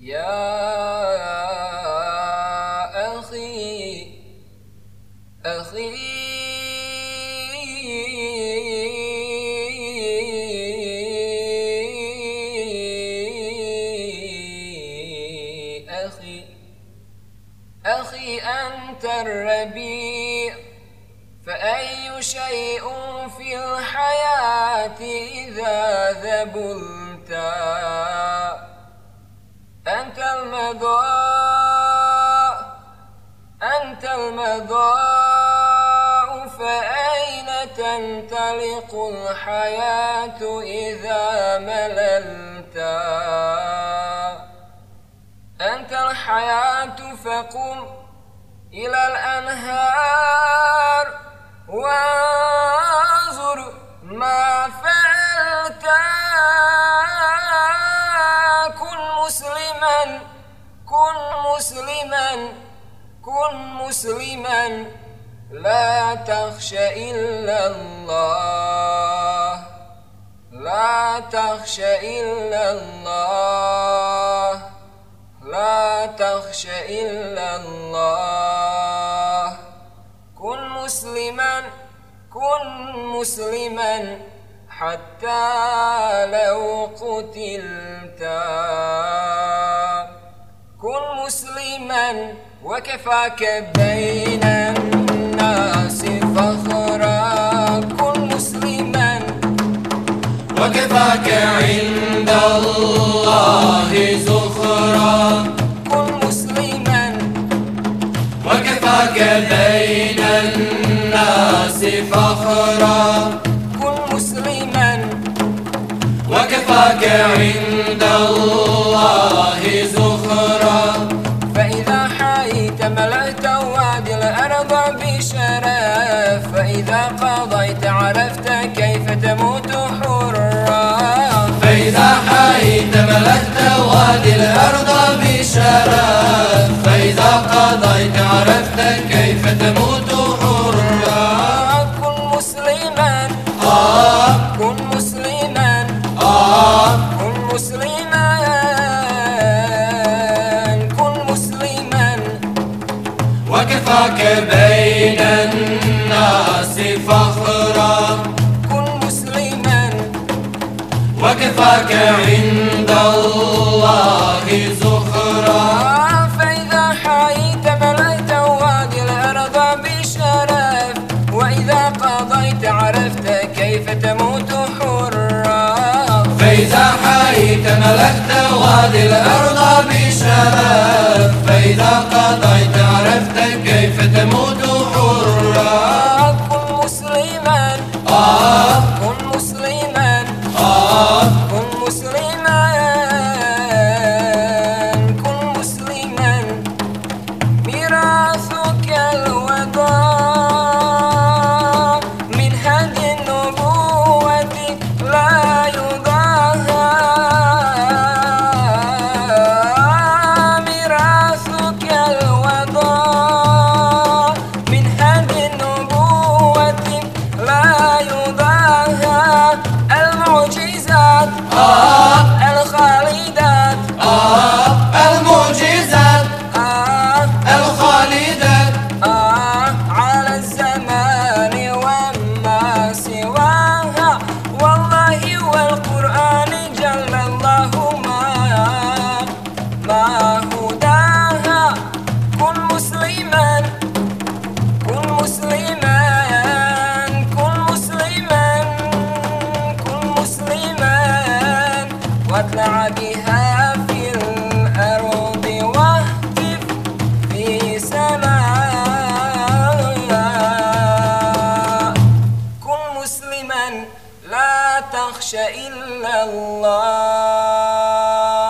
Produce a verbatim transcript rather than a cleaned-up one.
يا أخي أخي أخي أخي أنت الربيع، فأي شيء في الحياة إذا ذبلت أنت المضاء أنت المضاء، فأين تنطلق الحياة إذا مللت؟ أنت الحياة فقم إلى الأنهار وانظر ما فعلت. كن مسلما كن مسلما كن مسلما، لا تخش إلا الله لا تخش إلا الله لا تخش إلا الله. كن مسلما كن مسلما حتى لو قتلت. كن مسلما وكفاك بين الناس فخرا. كن مسلما وكفاك عند الله زخرا. كن مسلما وكفاك بين الناس فخرا. كن مسلما وكفاك عند الله زخرا. فإذا حييت ملأت وادي الأرض بشرف، فإذا قضيت عرفت كيف تموت حرا. فإذا حييت ملكت وادي الأرض بشرف، فإذا قضيت عرفت كيف تموت حرا. كن مسلما آه كن مسلما آه كن مسلما كن مسلما وكفاك بين الناس فخرا. كن مسلما وكفاك عند الله زخرا. فإذا حييت ملأت وادي الأرض بشرف، وإذا قضيت عرفت كيف تموت حرا. فإذا حييت ملكت وادي الأرض بشرف، فإذا قضيت عرفت كيف تموت حرا. كن مسلما آه كن مسلما آه كن مسلما كن مسلما ميراثك الوضاء من هدي النبوة لا يضاهى. ميراثك الوضاء من هدي النبوة لا يضاهى. المعجزات آه الخالدات آه المعجزات آه الخالدات آه على الزمان وما سواها، والله والقرآن جل الله ما ما هداها. كن مسلما كن مسلما كن مسلما كن مسلما واطلع بها في الأرض واهتف في سماء. كن مسلما لا تخش إلا الله.